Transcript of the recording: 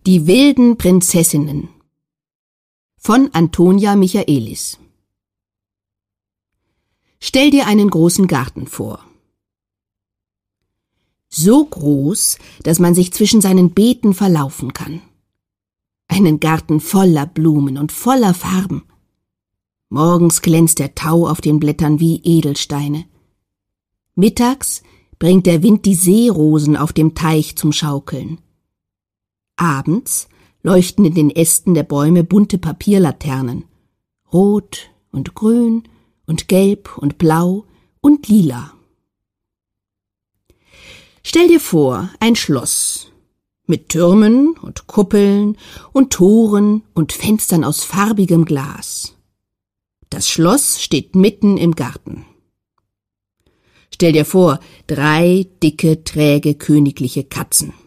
Die wilden Prinzessinnen von Antonia Michaelis. Stell dir einen großen Garten vor. So groß, dass man sich zwischen seinen Beeten verlaufen kann. Einen Garten voller Blumen und voller Farben. Morgens glänzt der Tau auf den Blättern wie Edelsteine. Mittags bringt der Wind die Seerosen auf dem Teich zum Schaukeln. Abends leuchten in den Ästen der Bäume bunte Papierlaternen, rot und grün und gelb und blau und lila. Stell dir vor, ein Schloss mit Türmen und Kuppeln und Toren und Fenstern aus farbigem Glas. Das Schloss steht mitten im Garten. Stell dir vor, 3 dicke, träge, königliche Katzen.